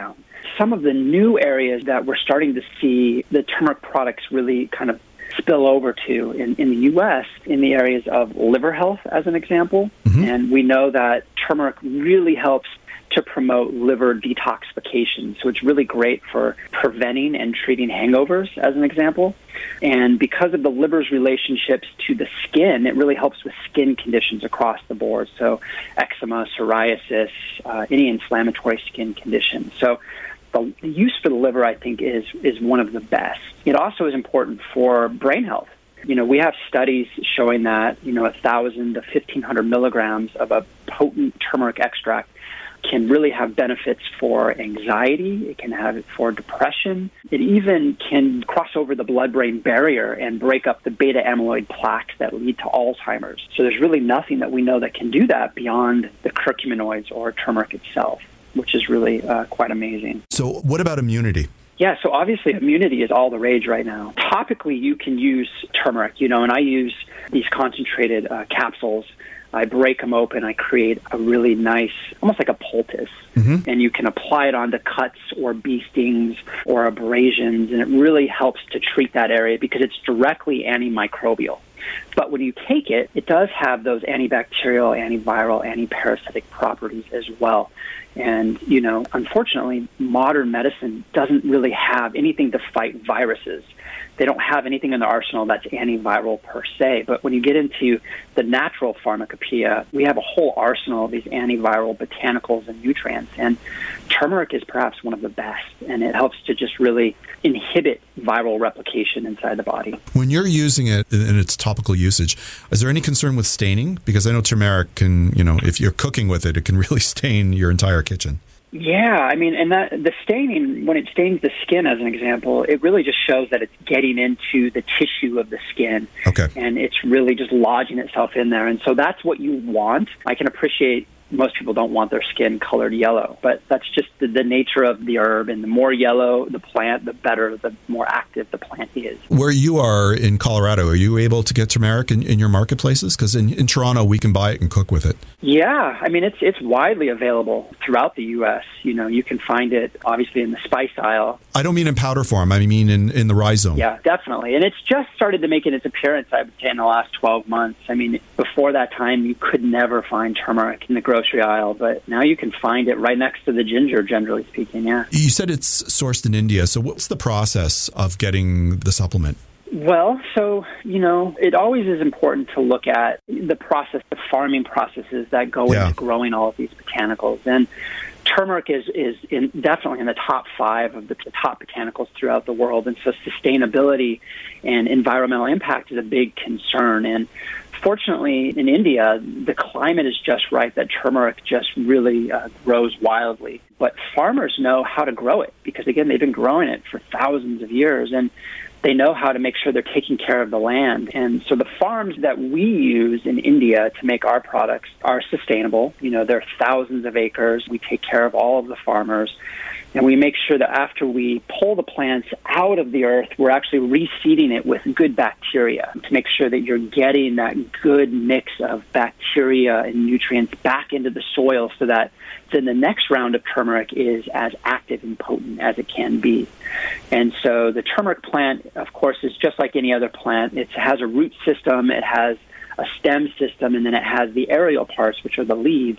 some of the new areas that we're starting to see the turmeric products really kind of spill over to in the U.S. in the areas of liver health, as an example. Mm-hmm. And we know that turmeric really helps to promote liver detoxification. So it's really great for preventing and treating hangovers, as an example. And because of the liver's relationships to the skin, it really helps with skin conditions across the board. So eczema, psoriasis, any inflammatory skin condition. So the use for the liver, I think, is one of the best. It also is important for brain health. We have studies showing that, 1,000 to 1,500 milligrams of a potent turmeric extract can really have benefits for anxiety. It can have it for depression. It even can cross over the blood-brain barrier and break up the beta-amyloid plaques that lead to Alzheimer's. So there's really nothing that we know that can do that beyond the curcuminoids or turmeric itself, which is really quite amazing. So what about immunity? Yeah, so obviously immunity is all the rage right now. Topically, you can use turmeric, and I use these concentrated capsules. I break them open. I create a really nice, almost like a poultice. Mm-hmm. And you can apply it onto cuts or bee stings or abrasions, and it really helps to treat that area because it's directly antimicrobial. But when you take it, it does have those antibacterial, antiviral, antiparasitic properties as well. And, unfortunately, modern medicine doesn't really have anything to fight viruses. They don't have anything in the arsenal that's antiviral per se. But when you get into the natural pharmacopoeia, we have a whole arsenal of these antiviral botanicals and nutrients. And turmeric is perhaps one of the best. And it helps to just really inhibit viral replication inside the body. When you're using it in its topical usage, is there any concern with staining? Because I know turmeric can, if you're cooking with it, it can really stain your entire kitchen. Yeah, and that the staining, when it stains the skin, as an example, it really just shows that it's getting into the tissue of the skin. Okay. And it's really just lodging itself in there. And so that's what you want. I can appreciate most people don't want their skin colored yellow, but that's just the nature of the herb. And the more yellow the plant, the better, the more active the plant is. Where you are in Colorado, are you able to get turmeric in your marketplaces? Because in Toronto, we can buy it and cook with it. Yeah, it's widely available throughout the U.S. You can find it, obviously, in the spice aisle. I don't mean in powder form. I mean in the rhizome. Yeah, definitely. And it's just started to make its appearance, I would say, in the last 12 months. Before that time, you could never find turmeric in the grocery aisle, but now you can find it right next to the ginger, generally speaking, yeah. You said it's sourced in India, so what's the process of getting the supplement? Well, so, it always is important to look at the process, the farming processes that go into growing all of these botanicals. And turmeric is definitely in the top 5 of the top botanicals throughout the world. And so sustainability and environmental impact is a big concern. And fortunately, in India, the climate is just right that turmeric just really grows wildly. But farmers know how to grow it because, again, they've been growing it for thousands of years. And they know how to make sure they're taking care of the land. And so the farms that we use in India to make our products are sustainable. They're thousands of acres. We take care of all of the farmers. And we make sure that after we pull the plants out of the earth, we're actually reseeding it with good bacteria to make sure that you're getting that good mix of bacteria and nutrients back into the soil so that then the next round of turmeric is as active and potent as it can be. And so the turmeric plant, of course, is just like any other plant. It has a root system, it has a stem system, and then it has the aerial parts, which are the leaves.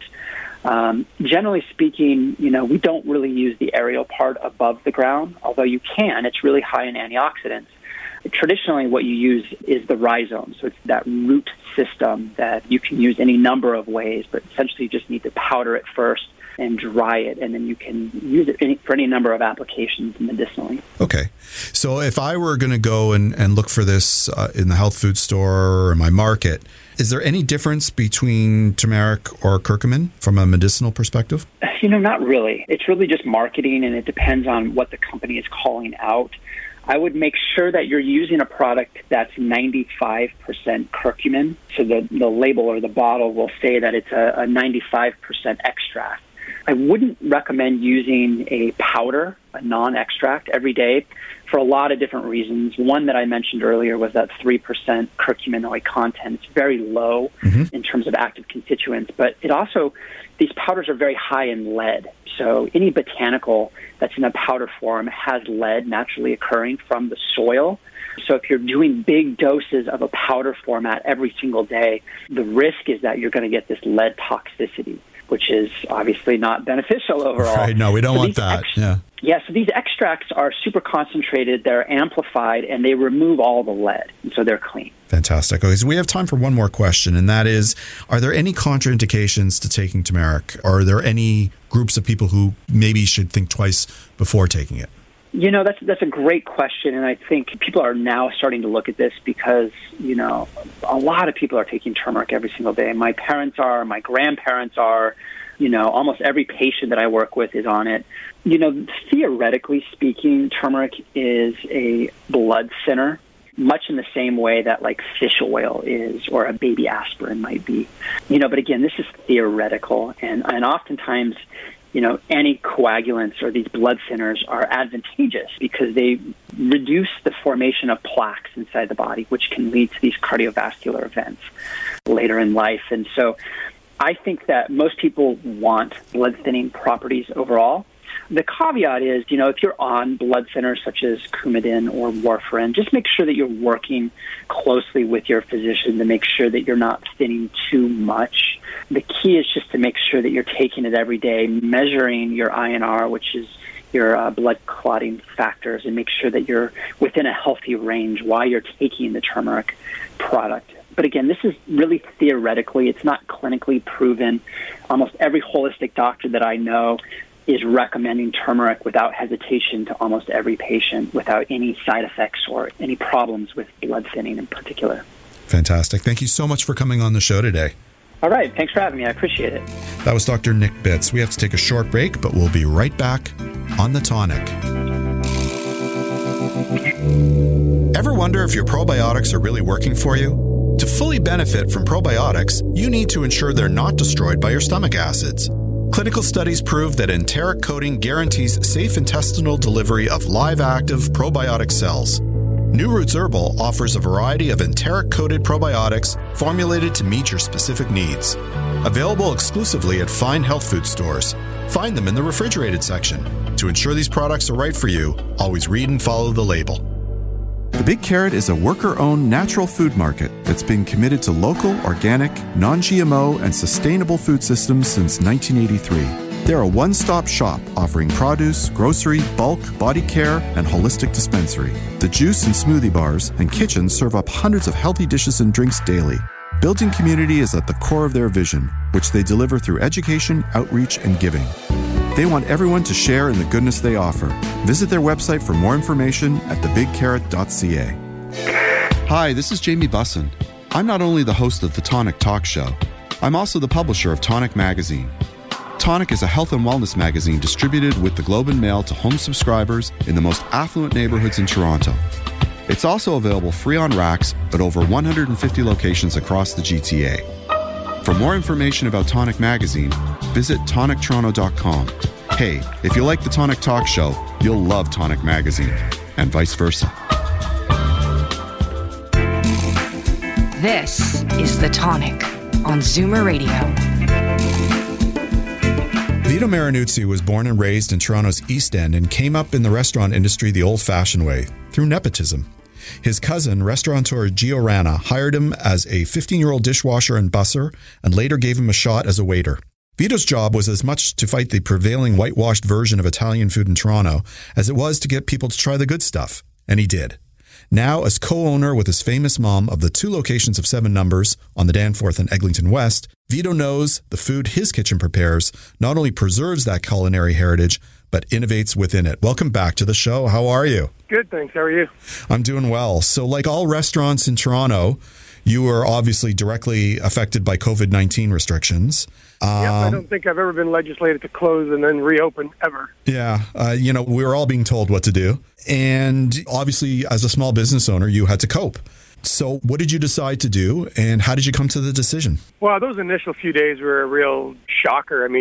Generally speaking, we don't really use the aerial part above the ground, although you can. It's really high in antioxidants. Traditionally, what you use is the rhizome, so it's that root system that you can use any number of ways, but essentially you just need to powder it first and dry it, and then you can use it for any number of applications medicinally. Okay. So if I were going to go and look for this in the health food store or in my market, is there any difference between turmeric or curcumin from a medicinal perspective? Not really. It's really just marketing, and it depends on what the company is calling out. I would make sure that you're using a product that's 95% curcumin. So the label or the bottle will say that it's a 95% extract. I wouldn't recommend using a powder, a non-extract, every day for a lot of different reasons. One that I mentioned earlier was that 3% curcuminoid content. It's very low in terms of active constituents, but it also, these powders are very high in lead. So any botanical that's in a powder form has lead naturally occurring from the soil. So if you're doing big doses of a powder format every single day, the risk is that you're going to get this lead toxicity, which is obviously not beneficial overall. Right, no, we don't want that. Yeah, so these extracts are super concentrated, they're amplified, and they remove all the lead, and so they're clean. Fantastic. Okay, so we have time for one more question, and that is, are there any contraindications to taking turmeric? Are there any groups of people who maybe should think twice before taking it? You know, that's a great question, and I think people are now starting to look at this because, you know, a lot of people are taking turmeric every single day. My parents are, my grandparents are, you know, almost every patient that I work with is on it. You know, theoretically speaking, turmeric is a blood thinner, much in the same way that like fish oil is or a baby aspirin might be. You know, but again, this is theoretical, and oftentimes, you know, anticoagulants or these blood thinners are advantageous because they reduce the formation of plaques inside the body, which can lead to these cardiovascular events later in life. And so I think that most people want blood thinning properties overall. The caveat is, you know, if you're on blood thinners such as Coumadin or warfarin, just make sure that you're working closely with your physician to make sure that you're not thinning too much. The key is just to make sure that you're taking it every day, measuring your INR, which is your blood clotting factors, and make sure that you're within a healthy range while you're taking the turmeric product. But again, this is really theoretically, it's not clinically proven. Almost every holistic doctor that I know is recommending turmeric without hesitation to almost every patient without any side effects or any problems with blood thinning in particular. Fantastic. Thank you so much for coming on the show today. All right. Thanks for having me. I appreciate it. That was Dr. Nick Bitts. We have to take a short break, but we'll be right back on The Tonic. Ever wonder if your probiotics are really working for you? To fully benefit from probiotics, you need to ensure they're not destroyed by your stomach acids. Clinical studies prove that enteric coating guarantees safe intestinal delivery of live active probiotic cells. New Roots Herbal offers a variety of enteric-coated probiotics formulated to meet your specific needs. Available exclusively at fine health food stores. Find them in the refrigerated section. To ensure these products are right for you, always read and follow the label. The Big Carrot is a worker-owned natural food market that's been committed to local, organic, non-GMO, and sustainable food systems since 1983. They're a one-stop shop offering produce, grocery, bulk, body care, and holistic dispensary. The juice and smoothie bars and kitchen serve up hundreds of healthy dishes and drinks daily. Building community is at the core of their vision, which they deliver through education, outreach, and giving. They want everyone to share in the goodness they offer. Visit their website for more information at thebigcarrot.ca. Hi, this is Jamie Bussin. I'm not only the host of the Tonic Talk Show, I'm also the publisher of Tonic Magazine. Tonic is a health and wellness magazine distributed with the Globe and Mail to home subscribers in the most affluent neighborhoods in Toronto. It's also available free on racks at over 150 locations across the GTA. For more information about Tonic Magazine, visit tonictoronto.com. Hey, if you like the Tonic Talk Show, you'll love Tonic Magazine, and vice versa. This is The Tonic on Zoomer Radio. Vito Marinuzzi was born and raised in Toronto's East End and came up in the restaurant industry the old-fashioned way, through nepotism. His cousin, restaurateur Gio Rana, hired him as a 15-year-old dishwasher and busser and later gave him a shot as a waiter. Vito's job was as much to fight the prevailing whitewashed version of Italian food in Toronto as it was to get people to try the good stuff, and he did. Now, as co-owner with his famous mom of the 2 locations of 7 Numbers on the Danforth and Eglinton West, Vito knows the food his kitchen prepares not only preserves that culinary heritage, but innovates within it. Welcome back to the show. How are you? Good, thanks. How are you? I'm doing well. So like all restaurants in Toronto, you were obviously directly affected by COVID-19 restrictions. I don't think I've ever been legislated to close and then reopen ever. Yeah. We were all being told what to do. And obviously, as a small business owner, you had to cope. So what did you decide to do, and how did you come to the decision? Well, those initial few days were a real shocker. I mean,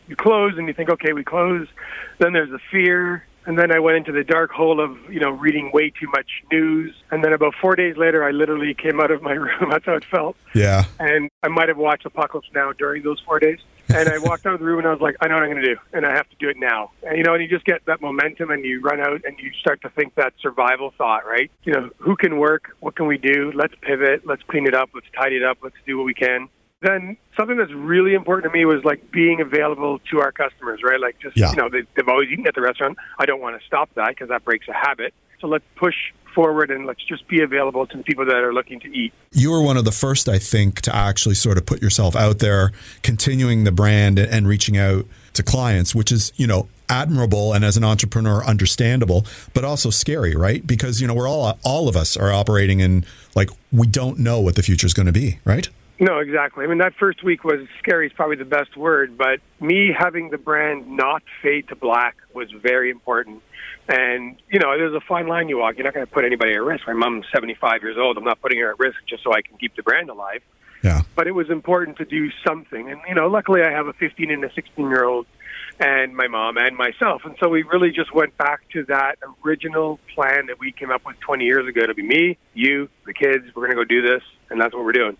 you close and you think, okay, we close. Then there's the fear. And then I went into the dark hole of, reading way too much news. And then about 4 days later, I literally came out of my room. That's how it felt. Yeah. And I might have watched Apocalypse Now during those 4 days. And I walked out of the room and I was like, I know what I'm going to do. And I have to do it now. And, and you just get that momentum and you run out and you start to think that survival thought, right? Who can work? What can we do? Let's pivot. Let's clean it up. Let's tidy it up. Let's do what we can. Then something that's really important to me was like being available to our customers, right? Like just, they've always eaten at the restaurant. I don't want to stop that because that breaks a habit. So let's push forward and let's just be available to the people that are looking to eat. You were one of the first, I think, to actually sort of put yourself out there, continuing the brand and reaching out to clients, which is, admirable and as an entrepreneur understandable, but also scary, right? Because, we're all of us are operating in like, we don't know what the future is going to be, right? No, exactly. I mean, that first week was scary is probably the best word, but me having the brand not fade to black was very important. And, there's a fine line you walk. You're not going to put anybody at risk. My mom's 75 years old. I'm not putting her at risk just so I can keep the brand alive. Yeah. But it was important to do something. And, luckily I have a 15 and a 16-year-old and my mom and myself. And so we really just went back to that original plan that we came up with 20 years ago to be me, you, the kids. We're going to go do this. And that's what we're doing.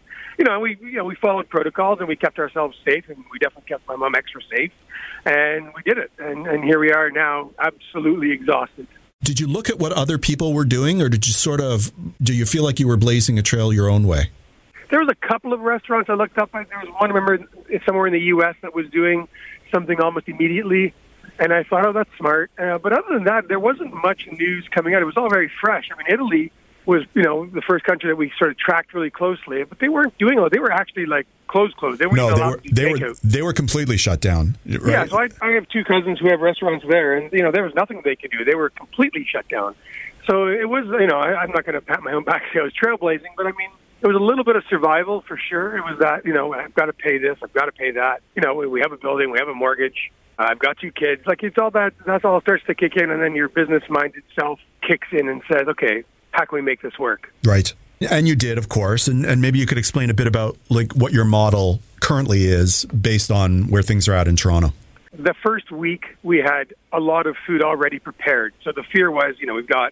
We followed protocols and we kept ourselves safe, and we definitely kept my mom extra safe, and we did it. And here we are now, absolutely exhausted. Did you look at what other people were doing, or do you feel like you were blazing a trail your own way? There was a couple of restaurants I looked up at. There was one, I remember, somewhere in the U.S. that was doing something almost immediately, and I thought, oh, that's smart. But other than that, there wasn't much news coming out. It was all very fresh. I mean, Italy was, the first country that we sort of tracked really closely, but they weren't doing it. They were actually like closed. They were completely shut down. Right? Yeah, so I have two cousins who have restaurants there, and there was nothing they could do. They were completely shut down. So it was, I'm not going to pat my own back and say I was trailblazing, but I mean, it was a little bit of survival for sure. It was that, I've got to pay this, I've got to pay that. We have a building, we have a mortgage. I've got two kids. Like it's all that's all starts to kick in, and then your business mind itself kicks in and says, okay, how can we make this work? Right. And you did, of course. And maybe you could explain a bit about like what your model currently is based on where things are at in Toronto. The first week we had a lot of food already prepared. So the fear was, we've got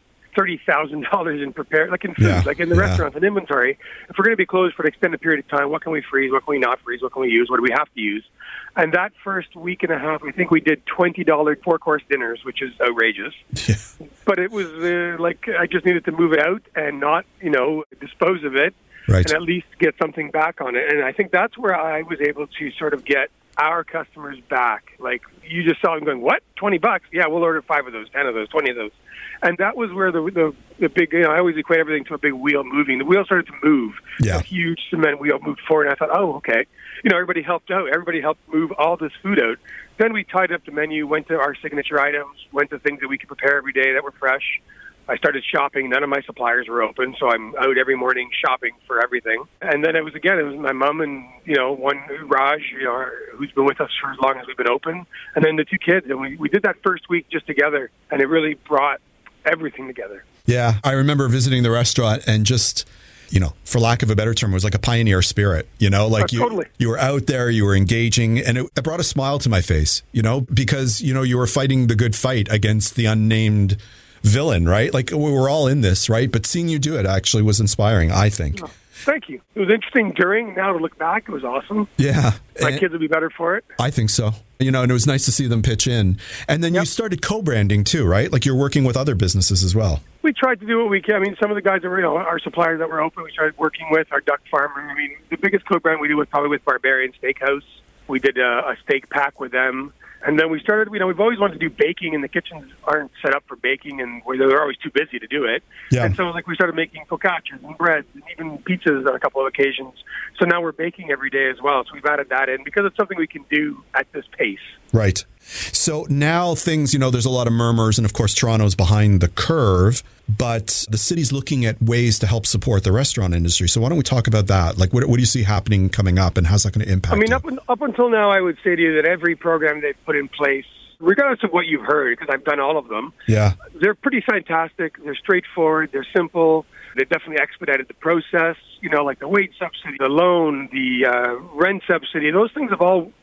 $30,000 in prepared, like in food, like in the restaurants and inventory. If we're going to be closed for an extended period of time, what can we freeze? What can we not freeze? What can we use? What do we have to use? And that first week and a half, I think we did $20 4-course dinners, which is outrageous. Yeah. But it was like I just needed to move it out and not, dispose of it, right, and at least get something back on it. And I think that's where I was able to sort of get our customers back. Like you just saw them going, what? $20? Yeah, we'll order 5 of those, 10 of those, 20 of those. And that was where the big, I always equate everything to a big wheel moving. The wheel started to move. Yeah. A huge cement wheel moved forward. And I thought, oh, okay. Everybody helped out. Everybody helped move all this food out. Then we tied up the menu, went to our signature items, went to things that we could prepare every day that were fresh. I started shopping. None of my suppliers were open, so I'm out every morning shopping for everything. And then it was my mom and, one Raj, who's been with us for as long as we've been open, and then the 2 kids. And we did that first week just together, and it really brought everything together. Yeah, I remember visiting the restaurant and just, for lack of a better term, it was like a pioneer spirit, like totally. You were out there, you were engaging, and it brought a smile to my face, because, you were fighting the good fight against the unnamed villain, right? Like we were all in this, right? But seeing you do it actually was inspiring, I think. Oh, thank you. It was interesting now to look back. It was awesome. Yeah. My kids would be better for it. I think so. And it was nice to see them pitch in. And then you started co-branding too, right? Like you're working with other businesses as well. We tried to do what we can. I mean, some of the guys that were, our suppliers that were open, we started working with our duck farmer. I mean, the biggest co-brand we did was probably with Barbarian Steakhouse. We did a steak pack with them. And then we started, we've always wanted to do baking, and the kitchens aren't set up for baking, and they're always too busy to do it. Yeah. And so, we started making focaccias and breads and even pizzas on a couple of occasions. So now we're baking every day as well. So we've added that in because it's something we can do at this pace. Right. So now things, there's a lot of murmurs, and of course Toronto's behind the curve, but the city's looking at ways to help support the restaurant industry. So why don't we talk about that? Like, what do you see happening coming up, and how's that going to impact you? Up until now, I would say to you that every program they've put in place, regardless of what you've heard, because I've done all of them, they're pretty fantastic. They're straightforward. They're simple. They definitely expedited the process. Like the wage subsidy, the loan, the rent subsidy, those things have all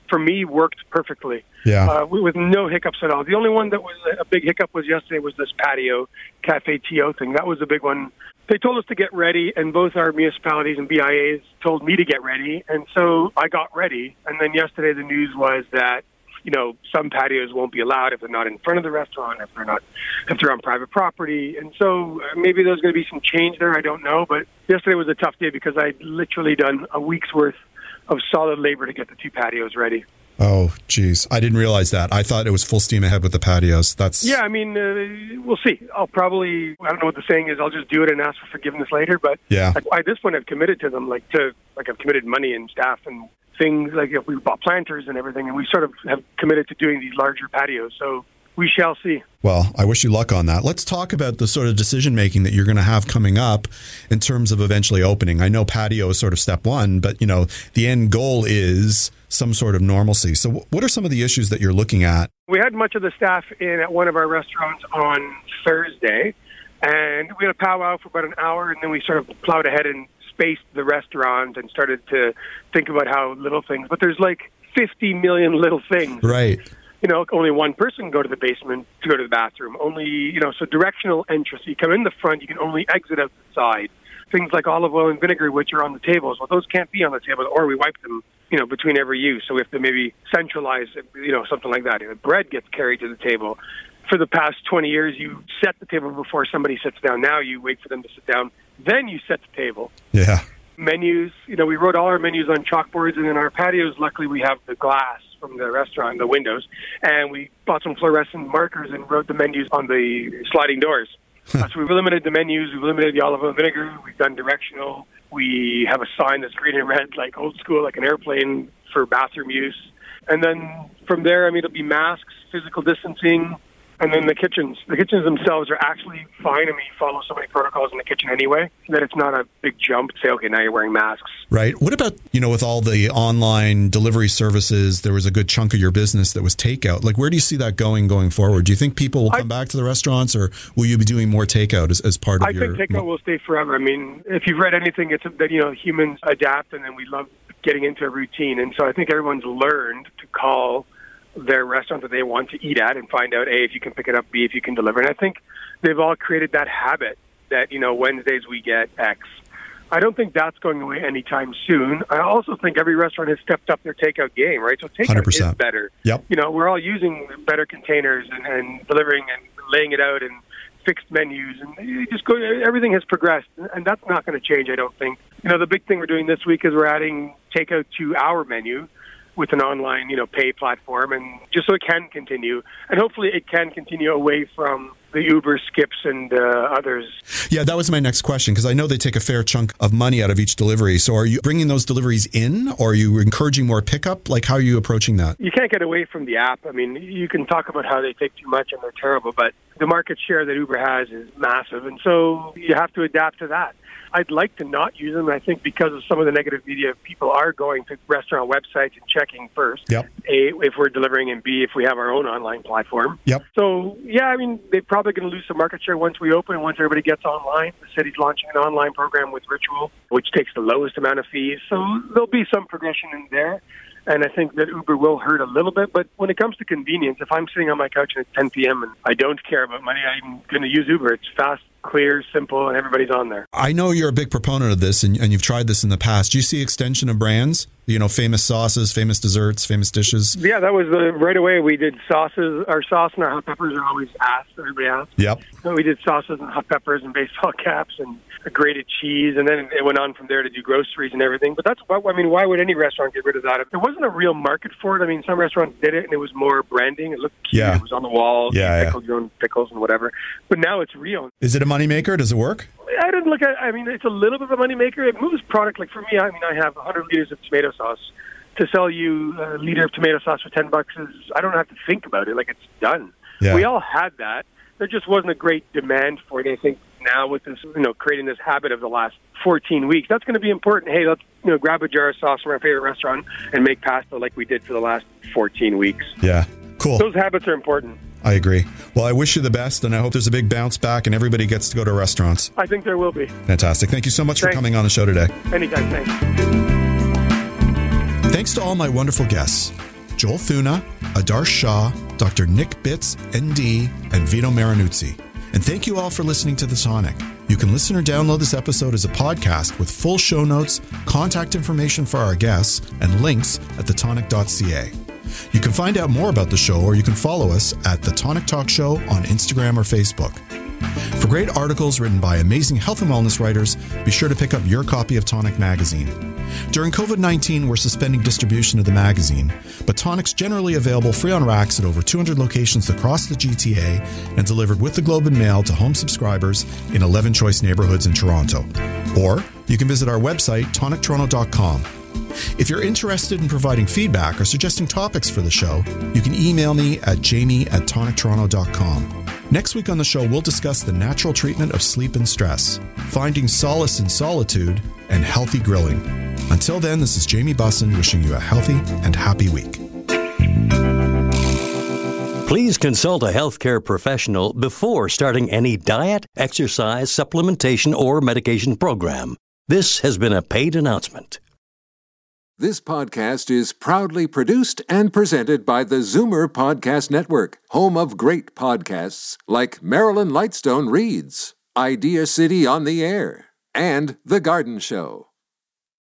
for me, worked perfectly. Yeah. With no hiccups at all. The only one that was a big hiccup was yesterday was this patio Cafe TO thing. That was a big one. They told us to get ready, and both our municipalities and BIAs told me to get ready, and so I got ready. And then yesterday the news was that, you know, some patios won't be allowed if they're not in front of the restaurant, if they're on private property. And so maybe there's going to be some change there. I don't know. But yesterday was a tough day because I'd literally done a week's worth of solid labor to get the 2 patios ready. Oh, geez. I didn't realize that. I thought it was full steam ahead with the patios. Yeah, I mean, we'll see. I don't know what the saying is. I'll just do it and ask for forgiveness later. But yeah. At this point, I've committed to them, like I've committed money and staff and things. Like we bought planters and everything, and we sort of have committed to doing these larger patios. So we shall see. Well, I wish you luck on that. Let's talk about the sort of decision-making that you're going to have coming up in terms of eventually opening. I know patio is sort of step one, but, you know, the end goal is some sort of normalcy. So what are some of the issues that you're looking at? We had much of the staff in at one of our restaurants on Thursday, and we had a powwow for about an hour, and then we sort of plowed ahead and spaced the restaurant and started to think about how little things. But there's like 50 million little things. Right. You know, only one person can go to the basement to go to the bathroom. Only, you know, so directional entrance. You come in the front, you can only exit out the side. Things like olive oil and vinegar, which are on the tables, well, those can't be on the table, or we wipe them, you know, between every use. So we have to maybe centralize it, you know, something like that. Bread gets carried to the table. For the past 20 years, you set the table before somebody sits down. Now you wait for them to sit down, then you set the table. Yeah. Menus, you know, we wrote all our menus on chalkboards, and in our patios, luckily we have the glass from the restaurant, the windows, and we bought some fluorescent markers and wrote the menus on the sliding doors. So we've eliminated the menus, we've eliminated the olive oil and vinegar, we've done directional, we have a sign that's green and red, like old school, like an airplane for bathroom use. And then from there, I mean, it'll be masks, physical distancing, and then the kitchens. The kitchens themselves are actually fine. I mean, you follow so many protocols in the kitchen anyway that it's not a big jump to say, okay, now you're wearing masks. Right. What about, you know, with all the online delivery services, there was a good chunk of your business that was takeout. Like, where do you see that going forward? Do you think people will come back to the restaurants, or will you be doing more takeout as part of your... I think takeout will stay forever. I mean, if you've read anything, it's that, you know, humans adapt, and then we love getting into a routine. And so I think everyone's learned to call their restaurant that they want to eat at and find out, A, if you can pick it up, B, if you can deliver. And I think they've all created that habit that, you know, Wednesdays we get X. I don't think that's going away anytime soon. I also think every restaurant has stepped up their takeout game, right? So takeout 100%. is better. Yep. You know, we're all using better containers and delivering and laying it out and fixed menus, and you just go, everything has progressed, and that's not going to change, I don't think. You know, the big thing we're doing this week is we're adding takeout to our menu with an online, you know, pay platform, and just so it can continue, and hopefully it can continue away from the Uber, Skips, and others. Yeah, that was my next question, because I know they take a fair chunk of money out of each delivery. So are you bringing those deliveries in, or are you encouraging more pickup? Like, how are you approaching that? You can't get away from the app. I mean, you can talk about how they take too much and they're terrible, but the market share that Uber has is massive, and so you have to adapt to that. I'd like to not use them. I think because of some of the negative media, people are going to restaurant websites and checking first. Yep. A, if we're delivering, and B, if we have our own online platform. Yep. So, yeah, I mean, they're probably going to lose some market share once we open and once everybody gets online. The city's launching an online program with Ritual, which takes the lowest amount of fees. So there'll be some progression in there. And I think that Uber will hurt a little bit. But when it comes to convenience, if I'm sitting on my couch at 10 p.m. and I don't care about money, I'm going to use Uber. It's fast, clear, simple, and everybody's on there. I know you're a big proponent of this, and you've tried this in the past. Do you see extension of brands? You know, famous sauces, famous desserts, famous dishes? Yeah, that was right away. We did sauces. Our sauce and our hot peppers are always asked. Everybody asks. Yep. So we did sauces and hot peppers and baseball caps and a grated cheese, and then it went on from there to do groceries and everything. But that's, I mean, why would any restaurant get rid of that? There wasn't a real market for it. I mean, some restaurants did it, and it was more branding. It looked cute. Yeah. It was on the wall. Yeah, you pickled your own pickles and whatever. But now it's real. Is it a moneymaker? Does it work? I didn't look at. I mean, it's a little bit of a moneymaker. It moves product. Like for me, I mean, I have 100 liters of tomato sauce. To sell you a liter of tomato sauce for $10 is, I don't have to think about it. Like, it's done. Yeah. We all had that. There just wasn't a great demand for it. I think now with this, you know, creating this habit of the last 14 weeks, that's going to be important. Hey, let's, you know, grab a jar of sauce from our favorite restaurant and make pasta like we did for the last 14 weeks. Yeah. Cool. Those habits are important. I agree. Well, I wish you the best, and I hope there's a big bounce back and everybody gets to go to restaurants. I think there will be. Fantastic. Thank you so much for coming on the show today. Anytime. Thanks. Thanks to all my wonderful guests. Joel Thuna, Adarsh Shah, Dr. Nick Bitts, ND, and Vito Marinuzzi. And thank you all for listening to The Tonic. You can listen or download this episode as a podcast with full show notes, contact information for our guests, and links at thetonic.ca. You can find out more about the show, or you can follow us at The Tonic Talk Show on Instagram or Facebook. For great articles written by amazing health and wellness writers, be sure to pick up your copy of Tonic Magazine. During COVID-19, we're suspending distribution of the magazine, but Tonic's generally available free on racks at over 200 locations across the GTA and delivered with the Globe and Mail to home subscribers in 11 choice neighborhoods in Toronto. Or you can visit our website, tonictoronto.com. If you're interested in providing feedback or suggesting topics for the show, you can email me at jamie@tonictoronto.com. Next week on the show, we'll discuss the natural treatment of sleep and stress, finding solace in solitude, and healthy grilling. Until then, this is Jamie Bussin wishing you a healthy and happy week. Please consult a healthcare professional before starting any diet, exercise, supplementation, or medication program. This has been a paid announcement. This podcast is proudly produced and presented by the Zoomer Podcast Network, home of great podcasts like Marilyn Lightstone Reads, Idea City on the Air, and The Garden Show.